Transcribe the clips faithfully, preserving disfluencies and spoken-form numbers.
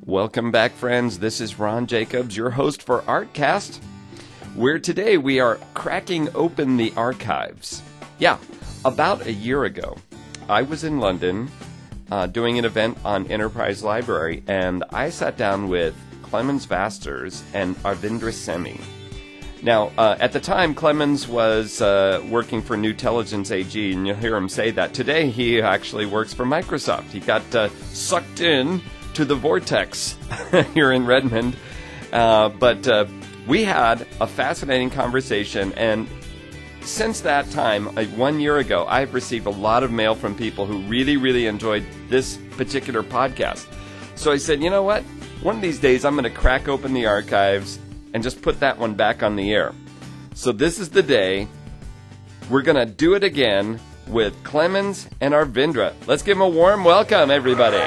Welcome back, friends. This is Ron Jacobs, your host for Artcast, where today we are cracking open the archives. Yeah, about a year ago, I was in London uh, doing an event on Enterprise Library, and I sat down with Clemens Vasters and Arvindra Semi. Now, uh, at the time, Clemens was uh, working for Newtelligence A G, and you'll hear him say that. Today, he actually works for Microsoft. He got uh, sucked in to the vortex here in Redmond. Uh, but uh, we had a fascinating conversation, and since that time, uh, one year ago, I've received a lot of mail from people who really, really enjoyed this particular podcast. So I said, you know what? One of these days, I'm going to crack open the archives and just put that one back on the air. So this is the day. We're going to do it again with Clemens and Arvindra. Let's give them a warm welcome, everybody.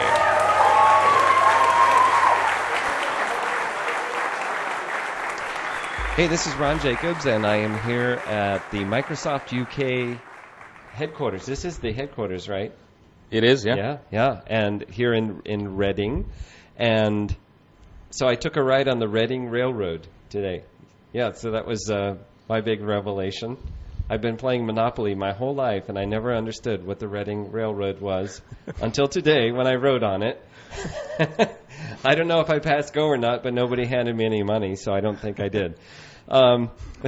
Hey, this is Ron Jacobs, and I am here at the Microsoft U K headquarters. This is the headquarters, right? It is, yeah. Yeah, yeah, and here in, in Reading. And so I took a ride on the Reading Railroad today. Yeah, so that was uh, my big revelation. I've been playing Monopoly my whole life, and I never understood what the Reading Railroad was until today when I rode on it. I don't know if I passed go or not, but nobody handed me any money, so I don't think I did. Um,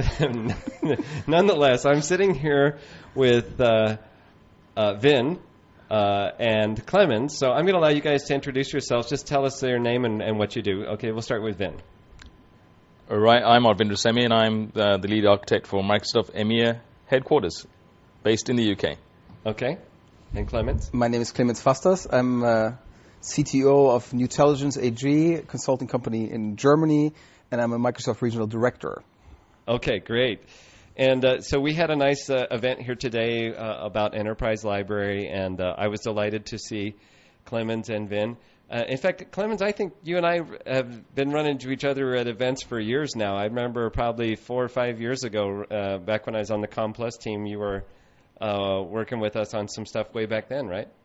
nonetheless, I'm sitting here with uh, uh, Vin uh, and Clemens, so I'm going to allow you guys to introduce yourselves. Just tell us your name and, and what you do. Okay, we'll start with Vin. All right, I'm Arvindra Semi, and I'm uh, the lead architect for Microsoft EMEA headquarters, based in the U K. Okay, and Clemens? My name is Clemens Vasters. I'm uh, C T O of Newtelligence A G, a consulting company in Germany, and I'm a Microsoft Regional Director. Okay, great. And uh, so we had a nice uh, event here today uh, about Enterprise Library, and uh, I was delighted to see Clemens and Vin. Uh, in fact, Clemens, I think you and I have been running into each other at events for years now. I remember probably four or five years ago, uh, back when I was on the ComPlus team, you were uh, working with us on some stuff way back then, right?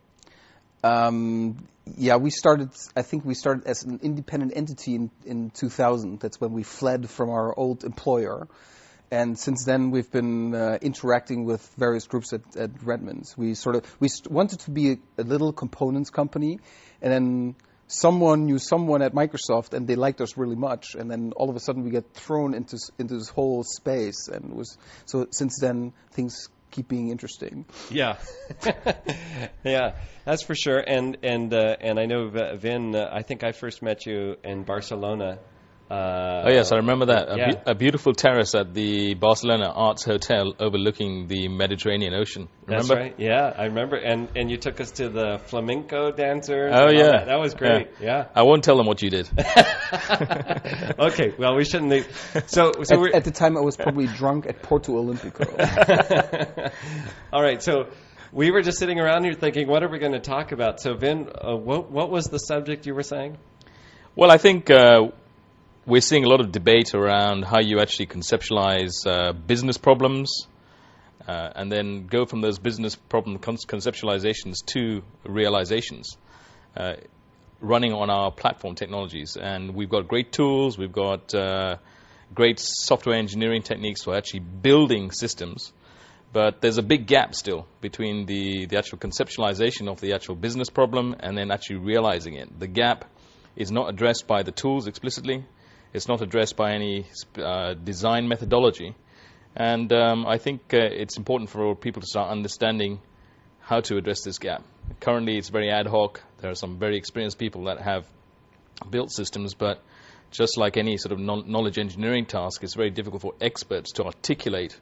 Um, yeah, we started, I think we started as an independent entity in, in two thousand. That's when we fled from our old employer. And since then, we've been uh, interacting with various groups at, at Redmond. We sort of we st- wanted to be a, a little components company, and then someone knew someone at Microsoft, and they liked us really much. And then all of a sudden, we get thrown into into this whole space, and it was so. Since then, things keep being interesting. Yeah, yeah, that's for sure. And and uh, and I know Vin. Uh, I think I first met you in Barcelona. Uh, oh, yes, I remember that. Yeah. A, be- a beautiful terrace at the Barcelona Arts Hotel overlooking the Mediterranean Ocean. Remember? That's right. Yeah, I remember. And and you took us to the flamenco dancers. Oh, yeah. That. that was great. Yeah. yeah. I won't tell them what you did. Okay, well, we shouldn't leave. So, so at, we're at the time, I was probably drunk at Porto Olimpico. All right, so we were just sitting around here thinking, what are we going to talk about? So, Vin, uh, what, what was the subject you were saying? Well, I think uh, we're seeing a lot of debate around how you actually conceptualize uh, business problems uh, and then go from those business problem con- conceptualizations to realizations uh, running on our platform technologies. And we've got great tools, we've got uh, great software engineering techniques for actually building systems, but there's a big gap still between the, the actual conceptualization of the actual business problem and then actually realizing it. The gap is not addressed by the tools explicitly. It's not addressed by any uh, design methodology. And um, I think uh, it's important for people to start understanding how to address this gap. Currently, it's very ad hoc. There are some very experienced people that have built systems, but just like any sort of non- knowledge engineering task, it's very difficult for experts to articulate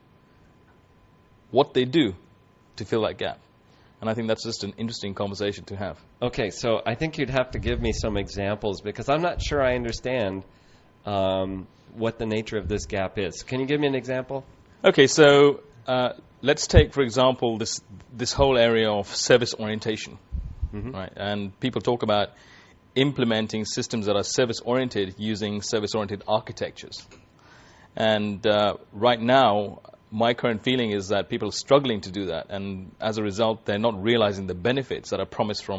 what they do to fill that gap. And I think that's just an interesting conversation to have. Okay, so I think you'd have to give me some examples because I'm not sure I understand um, what the nature of this gap is. Can you give me an example? Okay, so uh, let's take, for example, this this whole area of service orientation, mm-hmm. right? And people talk about implementing systems that are service-oriented using service-oriented architectures. And uh, right now, my current feeling is that people are struggling to do that, and as a result, they're not realizing the benefits that are promised from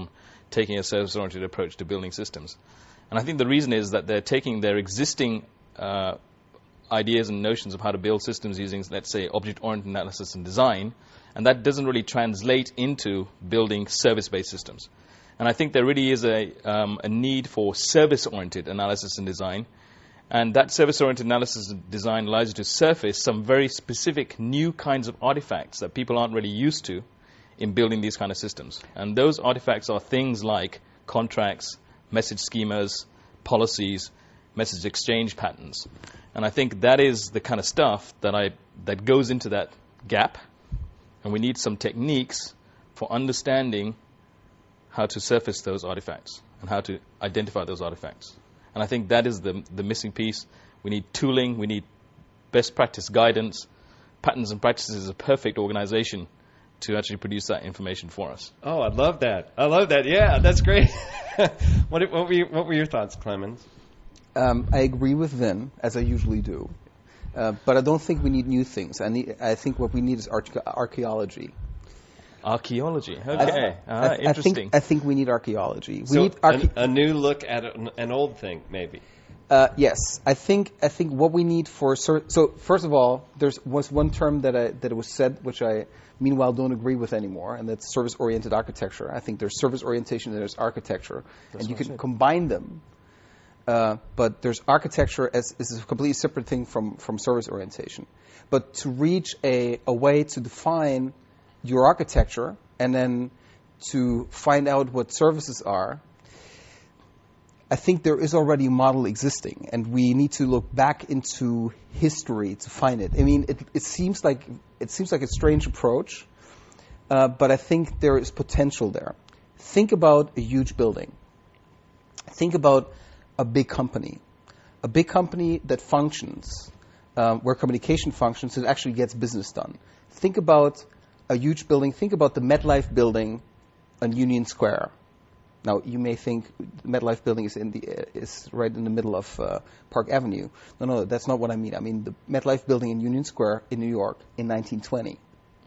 taking a service-oriented approach to building systems. And I think the reason is that they're taking their existing uh, ideas and notions of how to build systems using, let's say, object-oriented analysis and design, and that doesn't really translate into building service-based systems. And I think there really is a, um, a need for service-oriented analysis and design, and that service-oriented analysis and design allows you to surface some very specific new kinds of artifacts that people aren't really used to in building these kind of systems. And those artifacts are things like contracts, message schemas, policies, message exchange patterns. And I think that is the kind of stuff that I that goes into that gap, and we need some techniques for understanding how to surface those artifacts and how to identify those artifacts. And I think that is the the missing piece. We need tooling, we need best practice guidance. Patterns and Practices is a perfect organization to actually produce that information for us. Oh, I love that. I love that. Yeah, that's great. what, what, were your, what were your thoughts, Clemens? Um, I agree with Vin, as I usually do. Uh, but I don't think we need new things. I, need, I think what we need is arche- archaeology. Archaeology. Okay. I, uh, I, interesting. I think, I think we need archaeology. We so need arche- a, a new look at an, an old thing, maybe. Uh, yes, I think I think what we need for ser- so first of all, there was one term that I, that was said which I meanwhile don't agree with anymore, and that's service-oriented architecture. I think there's service orientation and there's architecture, That's and you what I can said. combine them. Uh, but there's architecture as is a completely separate thing from, from service orientation. But to reach a, a way to define your architecture and then to find out what services are, I think there is already a model existing, and we need to look back into history to find it. I mean, it, it seems like it seems like a strange approach, uh, but I think there is potential there. Think about a huge building. Think about a big company, a big company that functions, um, where communication functions, and actually gets business done. Think about a huge building. Think about the MetLife building on Union Square. Now, you may think the MetLife building is in the uh, is right in the middle of uh, Park Avenue. No, no, that's not what I mean. I mean the MetLife building in Union Square in New York in nineteen twenty.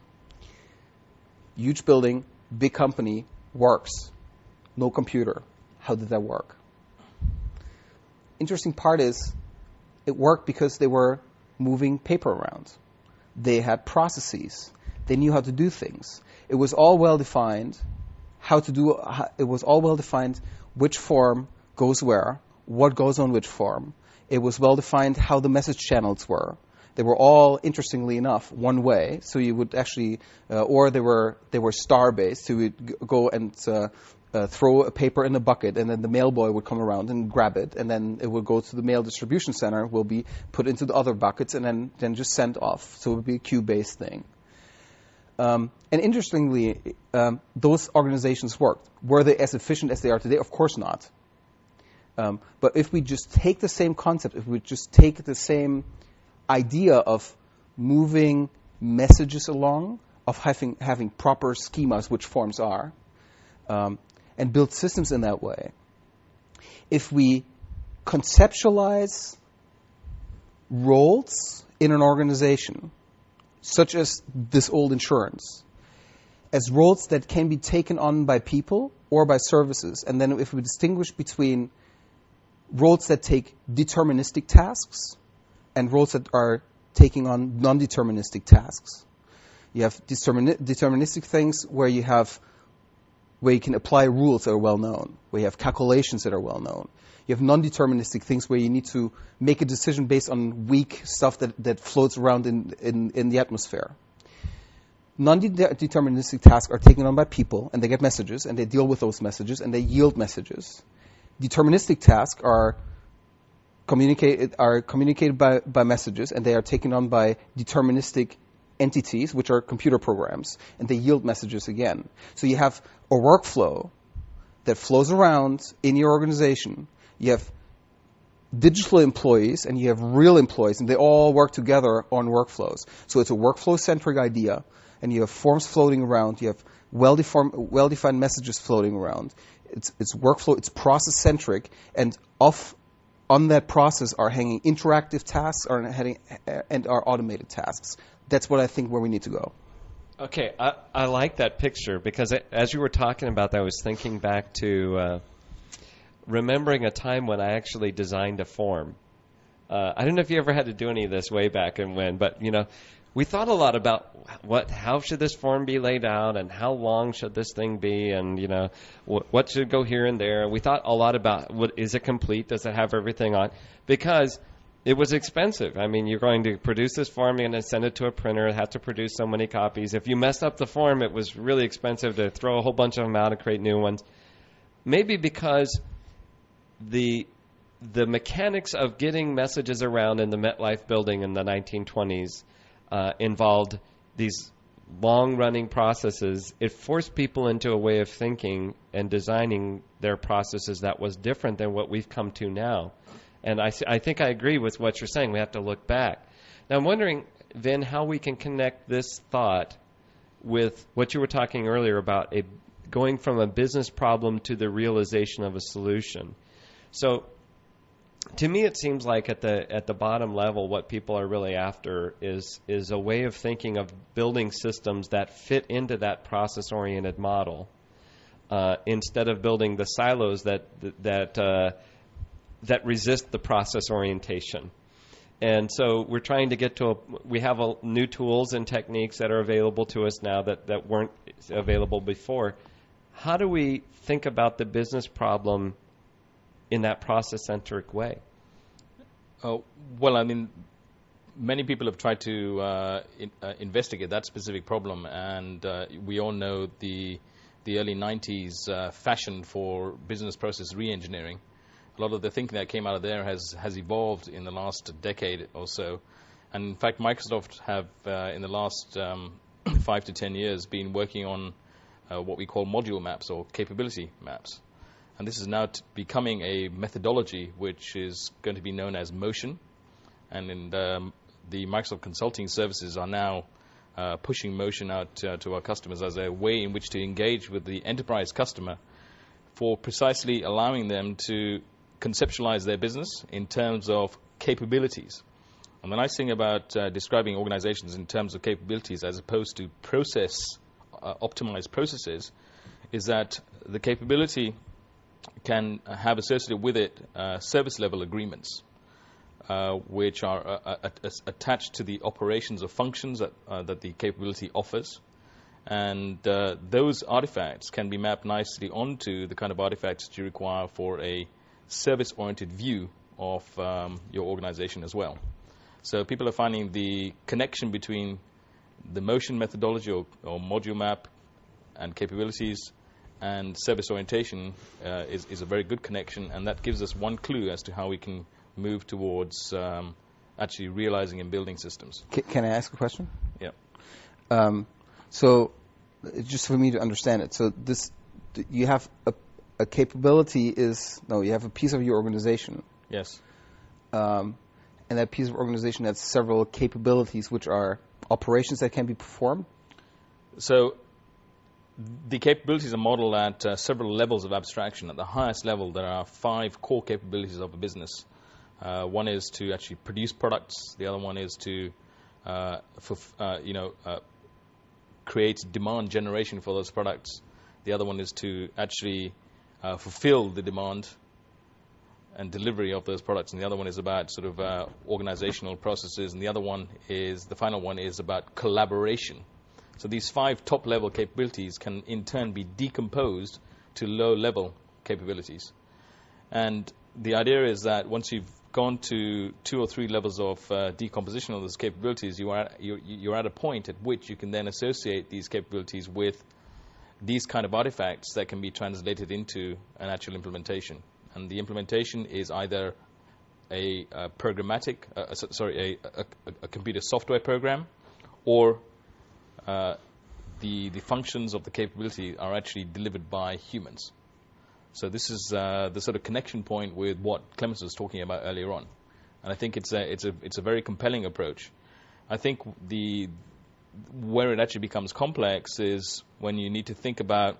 Huge building, big company, works. No computer. How did that work? Interesting part is it worked because they were moving paper around. They had processes. They knew how to do things. It was all well defined. How to do it was all well defined. Which form goes where? What goes on which form? It was well defined how the message channels were. They were all, interestingly enough, one way. So you would actually, uh, or they were they were star based. So you would g- go and uh, uh, throw a paper in a bucket, and then the mail boy would come around and grab it, and then it would go to the mail distribution center, will be put into the other buckets, and then then just sent off. So it would be a queue based thing. Um, and interestingly, um, those organizations worked. Were they as efficient as they are today? Of course not. Um, but if we just take the same concept, if we just take the same idea of moving messages along, of having having proper schemas, which forms are, um, and build systems in that way, if we conceptualize roles in an organization, such as this old insurance, as roles that can be taken on by people or by services. And then if we distinguish between roles that take deterministic tasks and roles that are taking on non-deterministic tasks. You have determini- deterministic things where you have where you can apply rules that are well known, where you have calculations that are well known. You have non-deterministic things where you need to make a decision based on weak stuff that, that floats around in, in, in the atmosphere. Non-deterministic tasks are taken on by people, and they get messages, and they deal with those messages, and they yield messages. Deterministic tasks are communicated are communicated by, by messages, and they are taken on by deterministic entities, which are computer programs, and they yield messages again. So you have a workflow that flows around in your organization. You have digital employees and you have real employees, and they all work together on workflows. So it's a workflow-centric idea, and you have forms floating around. You have well-deformed, well-defined messages floating around. It's, it's workflow, it's process-centric, and off on that process are hanging interactive tasks are heading, and are automated tasks. That's what I think where we need to go. Okay, I, I like that picture because it, as you were talking about that, I was thinking back to uh, remembering a time when I actually designed a form. Uh, I don't know if you ever had to do any of this way back and when, but you know, we thought a lot about what, how should this form be laid out, and how long should this thing be, and you know, what, what should go here and there. We thought a lot about what is it complete? Does it have everything on? Because it was expensive. I mean, you're going to produce this form, you're going to send it to a printer, it had to produce so many copies. If you messed up the form, it was really expensive to throw a whole bunch of them out and create new ones. Maybe because the the mechanics of getting messages around in the MetLife building in the nineteen twenties uh, involved these long-running processes. It forced people into a way of thinking and designing their processes that was different than what we've come to now. And I, I think I agree with what you're saying. We have to look back. Now, I'm wondering, Vin, how we can connect this thought with what you were talking earlier about a, going from a business problem to the realization of a solution. So, to me, it seems like at the at the bottom level, what people are really after is is a way of thinking of building systems that fit into that process-oriented model, uh, instead of building the silos that that uh, that resist the process orientation. And so we're trying to get to a, we have a, new tools and techniques that are available to us now that, that weren't available before. How do we think about the business problem in that process-centric way? Oh, well, I mean, many people have tried to uh, in, uh, investigate that specific problem, and uh, we all know the the early nineties uh, fashion for business process re-engineering. A lot of the thinking that came out of there has, has evolved in the last decade or so. And in fact, Microsoft have, uh, in the last um, five to ten years, been working on uh, what we call module maps or capability maps. And this is now t- becoming a methodology which is going to be known as Motion. And in, um, the Microsoft Consulting Services are now uh, pushing Motion out uh, to our customers as a way in which to engage with the enterprise customer for precisely allowing them to conceptualize their business in terms of capabilities. And the nice thing about uh, describing organizations in terms of capabilities as opposed to process, uh, optimized processes, is that the capability can have associated with it uh, service level agreements, uh, which are uh, uh, attached to the operations of functions that, uh, that the capability offers. And uh, those artifacts can be mapped nicely onto the kind of artifacts that you require for a service-oriented view of um, your organization as well. So people are finding the connection between the Motion methodology or, or module map and capabilities and service orientation uh, is, is a very good connection, and that gives us one clue as to how we can move towards um, actually realizing and building systems. Can, can I ask a question? Yeah. Um, so, just for me to understand it, so this, you have a A capability is, no, you have a piece of your organization. Yes. Um, and that piece of organization has several capabilities, which are operations that can be performed. So the capabilities are modeled at uh, several levels of abstraction. At the highest level, there are five core capabilities of a business. Uh, one is to actually produce products. The other one is to, uh, for, uh, you know, uh, create demand generation for those products. The other one is to actually Uh, fulfill the demand and delivery of those products, and the other one is about sort of uh, organizational processes, and the other one is, the final one is about collaboration. So these five top-level capabilities can in turn be decomposed to low-level capabilities. And the idea is that once you've gone to two or three levels of uh, decomposition of those capabilities, you are at, you're, you're at a point at which you can then associate these capabilities with these kind of artifacts that can be translated into an actual implementation. And the implementation is either a, a programmatic, uh, sorry, a, a, a computer software program, or uh, the, the functions of the capability are actually delivered by humans. So this is uh, the sort of connection point with what Clemens was talking about earlier on. And I think it's a, it's a, it's a very compelling approach. I think the where it actually becomes complex is when you need to think about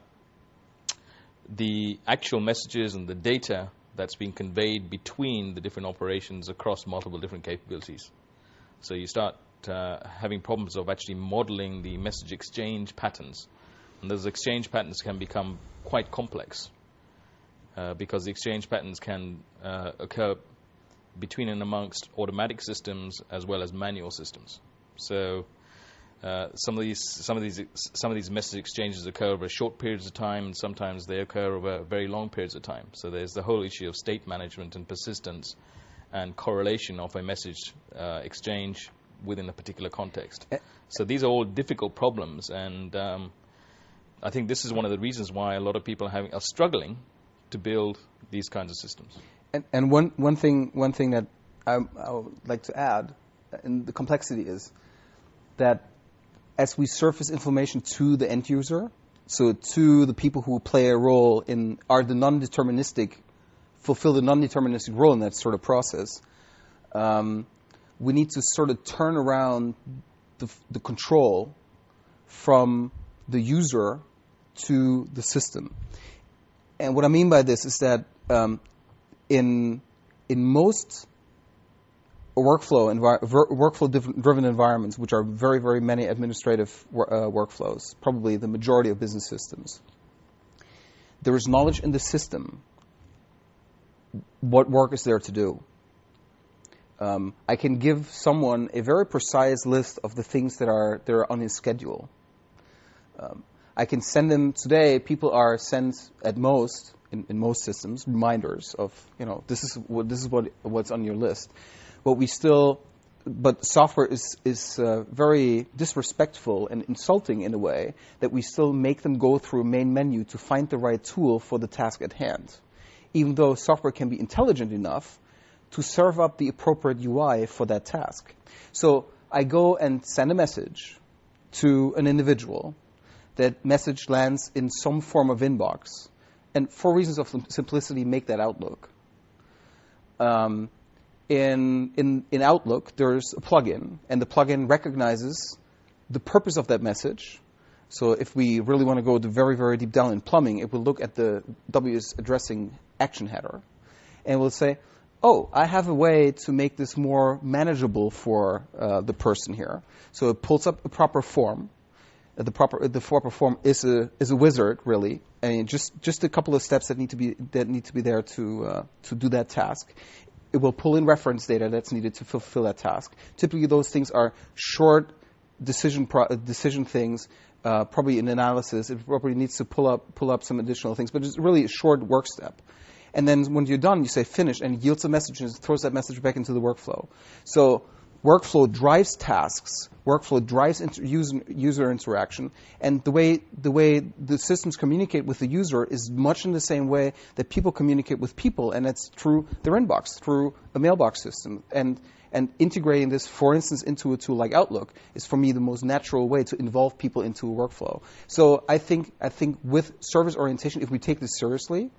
the actual messages and the data that's being conveyed between the different operations across multiple different capabilities. So you start uh, having problems of actually modeling the message exchange patterns. And those exchange patterns can become quite complex uh, because the exchange patterns can uh, occur between and amongst automatic systems as well as manual systems. So uh, some of these some of these some of these message exchanges occur over short periods of time, and sometimes they occur over very long periods of time. So there's the whole issue of state management and persistence and correlation of a message uh, exchange within a particular context. So these are all difficult problems, and um, I think this is one of the reasons why a lot of people are, having, are struggling to build these kinds of systems. And, and one, one thing one thing that I, I would like to add, and the complexity is that as we surface information to the end user, so to the people who play a role in are the non-deterministic, fulfill the non-deterministic role in that sort of process, um, we need to sort of turn around the, the control from the user to the system. And what I mean by this is that um, in in most workflow envi- workflow driven environments, which are very very many administrative uh, workflows, probably the majority of business systems, there is knowledge in the system what work is there to do. Um, I can give someone a very precise list of the things that are that are on his schedule. Um, I can send them today. People are sent at most in, in most systems reminders of, you know, this is what this is what what's on your list. But we still, but software is is uh, very disrespectful and insulting in a way that we still make them go through a main menu to find the right tool for the task at hand, even though software can be intelligent enough to serve up the appropriate U I for that task. So I go and send a message to an individual. That message lands in some form of inbox, and for reasons of simplicity, make that Outlook. Um, in in in Outlook, there's a plugin, and the plugin recognizes the purpose of that message. So if we really want to go to very very deep down in plumbing, it will look at the W S addressing action header, and will say, oh, I have a way to make this more manageable for uh, the person here. So it pulls up a proper form. The proper the proper form is a is a wizard, really, and just just a couple of steps that need to be that need to be there to uh, to do that task. It will pull in reference data that's needed to fulfill that task. Typically, those things are short decision pro- decision things. Uh, probably in analysis, it probably needs to pull up pull up some additional things, but it's really a short work step. And then when you're done, you say finish, and it yields a message and throws that message back into the workflow. So workflow drives tasks. Workflow drives inter- user, user interaction, and the way the way the systems communicate with the user is much in the same way that people communicate with people, and that's through their inbox, through a mailbox system. And and integrating this, for instance, into a tool like Outlook is for me the most natural way to involve people into a workflow. So I think I think with service orientation, if we take this seriously,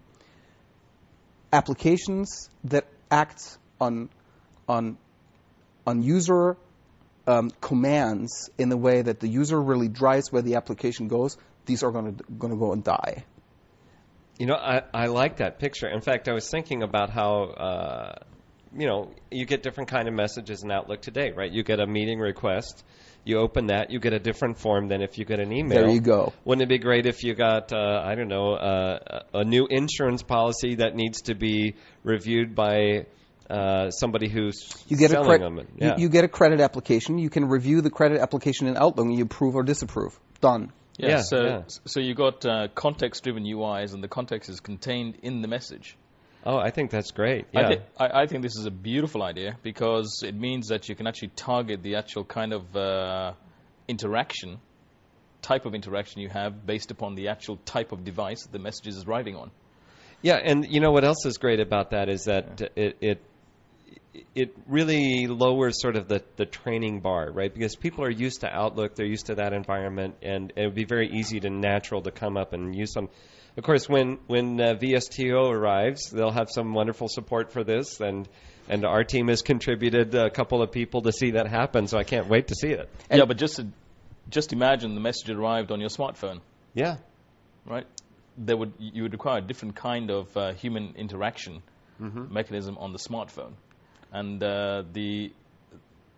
applications that act on on on user um, commands in the way that the user really drives where the application goes, these are going to going to go and die. You know, I, I like that picture. In fact, I was thinking about how, uh, you know, you get different kind of messages in Outlook today, right? You get a meeting request. You open that, you get a different form than if you get an email. There you go. Wouldn't it be great if you got, uh, I don't know, uh, a new insurance policy that needs to be reviewed by uh, somebody who's you get selling a cre- them? Yeah. You, you get a credit application. You can review the credit application in Outlook and you approve or disapprove. Done. Yeah, Yeah, so yeah. so you got uh, context-driven U Is, and the context is contained in the message. Oh, I think that's great. I, Yeah. thi- I, I think this is a beautiful idea because it means that you can actually target the actual kind of uh, interaction, type of interaction you have based upon the actual type of device that the message is riding on. Yeah, and you know what else is great about that is that it it it really lowers sort of the, the training bar, right? Because people are used to Outlook, they're used to that environment, and it would be very easy to natural to come up and use them. Of course, when when uh, V S T O arrives, they'll have some wonderful support for this, and and our team has contributed a couple of people to see that happen. So I can't wait to see it. And yeah, but just to, just imagine the message arrived on your smartphone, Yeah, right? There would you would require a different kind of uh, human interaction mm-hmm. mechanism on the smartphone, and uh, the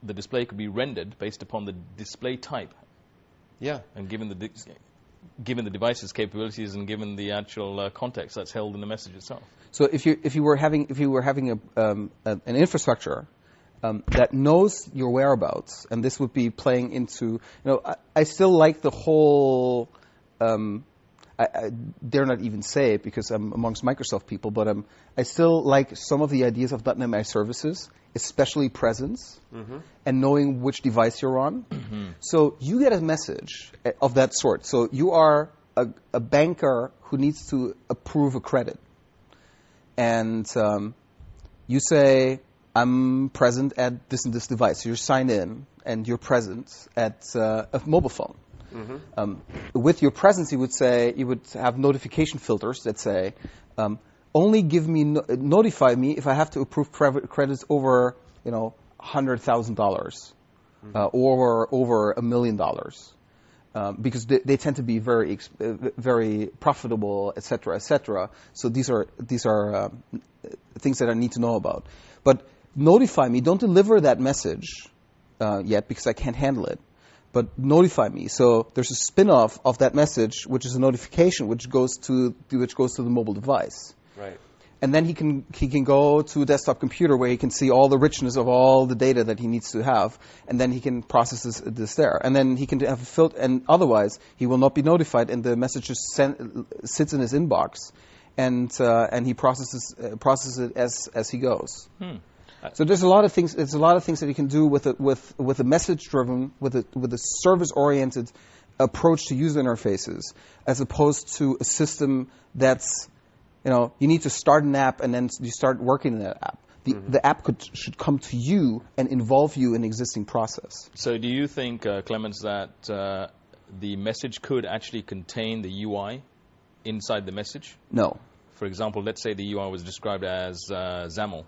the display could be rendered based upon the display type. Yeah. And given the di- given the device's capabilities and given the actual uh, context that's held in the message itself. So if you if you were having if you were having a, um, a an infrastructure um, that knows your whereabouts, and this would be playing into, you know, I, I still like the whole. Um, I, I dare not even say it because I'm amongst Microsoft people, but um, I still like some of the ideas of .dot net MAC services, especially presence mm-hmm. and knowing which device you're on. Mm-hmm. So you get a message of that sort. So you are a, a banker who needs to approve a credit. And um, you say, I'm present at this and this device. So you're signed in, and you're present at uh, a mobile phone. Mm-hmm. Um, with your presence, you would say you would have notification filters that say, um, only give me no- notify me if I have to approve cre- credits over, you know, hundred thousand dollars, uh, or over a million dollars, um, because they, they tend to be very ex- uh, very profitable, et cetera, et cetera. So these are these are um, things that I need to know about. But notify me. Don't deliver that message uh, yet because I can't handle it. But notify me. So there's a spin-off of that message, which is a notification, which goes to which goes to the mobile device. Right. And then he can he can go to a desktop computer where he can see all the richness of all the data that he needs to have, and then he can process this, this there. And then he can have a filter. And otherwise, he will not be notified, and the message just sent, sits in his inbox, and uh, and he processes uh, processes it as as he goes. Hmm. So there's a lot of things. There's a lot of things that you can do with a, with with a message-driven, with a with a service-oriented approach to user interfaces, as opposed to a system that's, you know, you need to start an app and then you start working in that app. The mm-hmm. the app could should come to you and involve you in an existing process. So do you think, uh, Clemens, that uh, the message could actually contain the U I inside the message? No. For example, let's say the U I was described as uh, XAML.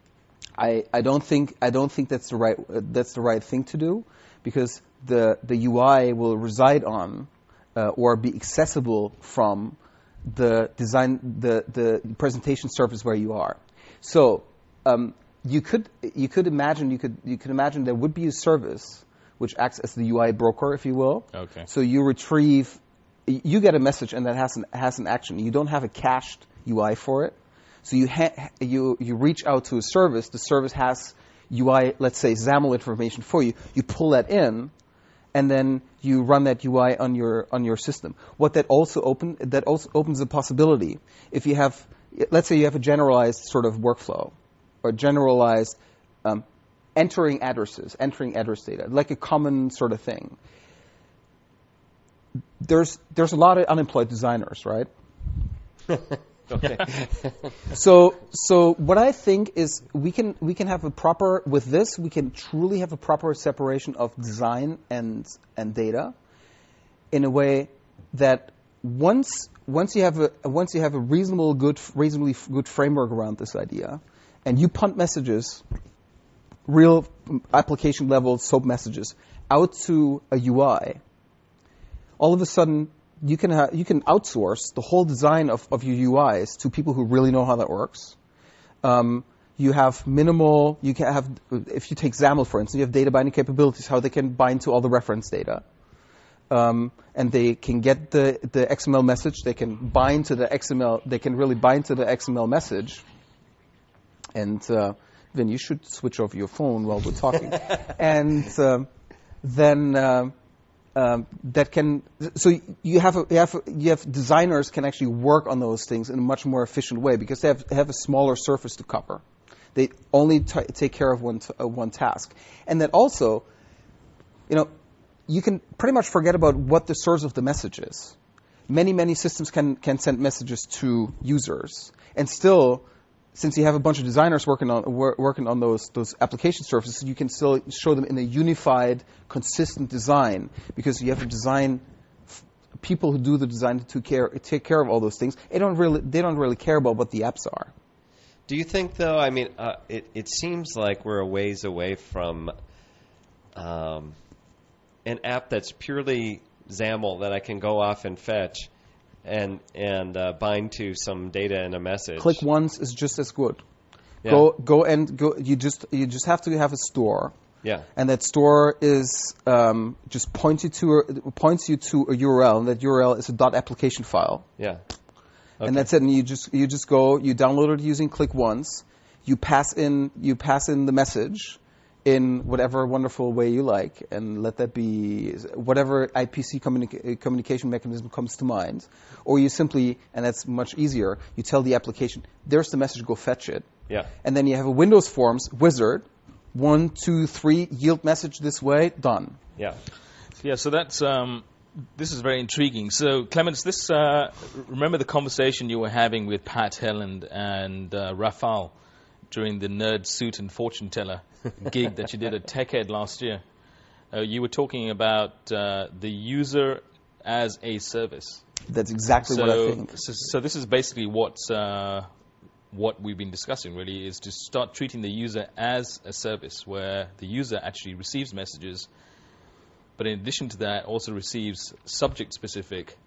I, I don't think I don't think that's the right uh, that's the right thing to do, because the the U I will reside on uh, or be accessible from the design the the presentation surface where you are. So um, you could you could imagine you could you could imagine there would be a service which acts as the U I broker, if you will. Okay. So you retrieve, you get a message and that has an has an action. You don't have a cached U I for it. So you ha- you you reach out to a service. The service has U I, let's say XAML information for you. You pull that in, and then you run that U I on your on your system. What that also open that also opens a possibility. If you have, let's say you have a generalized sort of workflow, or generalized um, entering addresses, entering address data, like a common sort of thing. There's there's a lot of unemployed designers, right? Okay. so so what I think is we can we can have a proper with this we can truly have a proper separation of design and and data in a way that once once you have a once you have a reasonable good reasonably good framework around this idea, and you punt messages, real application level SOAP messages, out to a U I, all of a sudden you can ha- you can outsource the whole design of, of your U Is to people who really know how that works. Um, you have minimal, you can have, if you take XAML, for instance, you have data binding capabilities, how they can bind to all the reference data. Um, and they can get the, the X M L message, they can bind to the X M L, they can really bind to the X M L message. And uh, then you should switch off your phone while we're talking. and um, then... Uh, Um, that can so you have a, you have you have designers can actually work on those things in a much more efficient way because they have have a smaller surface to cover. They only t- take care of one t- uh, one task, and that also, you know, you can pretty much forget about what the source of the message is. Many many systems can can send messages to users, and still, since you have a bunch of designers working on wor- working on those those application surfaces, you can still show them in a unified, consistent design because you have to design f- people who do the design to care take care of all those things. They don't really they don't really care about what the apps are. Do you think, though? I mean, uh, it it seems like we're a ways away from um, an app that's purely XAML that I can go off and fetch and and uh, bind to some data in a message. Click once is just as good. Yeah. Go go and go. You just you just have to have a store Yeah. And that store is um, just points you to a, points you to a U R L, and that U R L is a .application file. Yeah. Okay. And that's it. And you just you just go, you download it using Click Once. You pass in you pass in the message in whatever wonderful way you like, and let that be whatever I P C communi- communication mechanism comes to mind. Or you simply, and that's much easier, you tell the application, there's the message, go fetch it. Yeah. And then you have a Windows Forms wizard. One, two, three, yield message this way, done. Yeah. Yeah, so that's um, this is very intriguing. So, Clemens, this uh, remember the conversation you were having with Pat Helland and uh, Rafal during the Nerd Suit and Fortune Teller gig that you did at TechEd last year? Uh, you were talking about uh, the user as a service. That's exactly so, what I think. So, so this is basically what uh, what we've been discussing, really, is to start treating the user as a service, where the user actually receives messages, but in addition to that, also receives subject-specific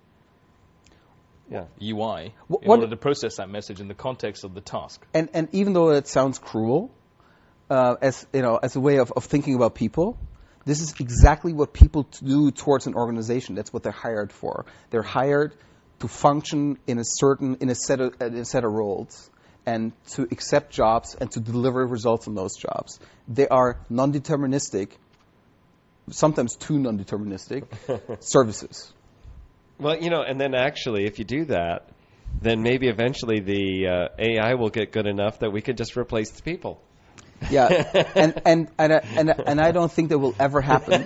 Yeah. U I What- in what- order to process that message in the context of the task. And and even though it sounds cruel, uh, as you know, as a way of, of thinking about people, this is exactly what people to do towards an organization. That's what they're hired for. They're hired to function in a certain in a set of in a set of roles, and to accept jobs and to deliver results on those jobs. They are non-deterministic, sometimes too non-deterministic services. Well, you know, and then actually, if you do that, then maybe eventually the uh, A I will get good enough that we could just replace the people. Yeah, and and and I- and and I don't think that will ever happen.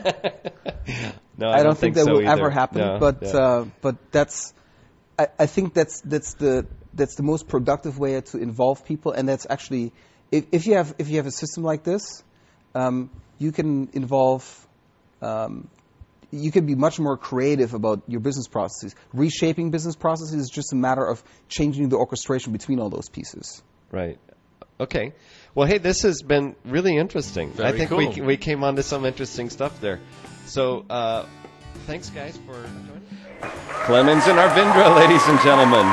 No, I, don't think, that so will either. ever happen. No, but yeah. uh, but that's I, I think that's that's the that's the most productive way to involve people, and that's actually if, if you have if you have a system like this, um, you can involve. Um, you can be much more creative about your business processes. Reshaping business processes is just a matter of changing the orchestration between all those pieces. Right. Okay. Well, hey, this has been really interesting. Very I think cool. we we came on to some interesting stuff there. So, uh, thanks, guys, for joining. Clemens and Arvindra, ladies and gentlemen.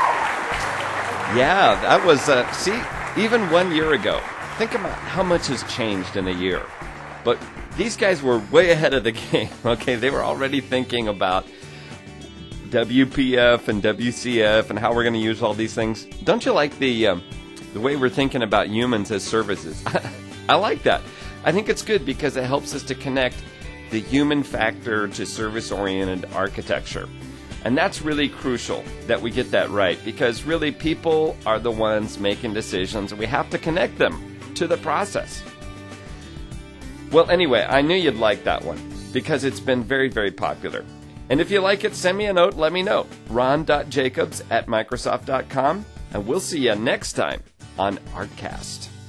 Yeah, that was, uh, see, even one year ago, think about how much has changed in a year. But these guys were way ahead of the game, okay? They were already thinking about W P F and W C F and how we're going to use all these things. Don't you like the um, the way we're thinking about humans as services? I like that. I think it's good because it helps us to connect the human factor to service-oriented architecture. And that's really crucial that we get that right, because really people are the ones making decisions, and we have to connect them to the process. Well, anyway, I knew you'd like that one because it's been very, very popular. And if you like it, send me a note, let me know. ron dot jacobs at microsoft dot com, and we'll see you next time on Artcast.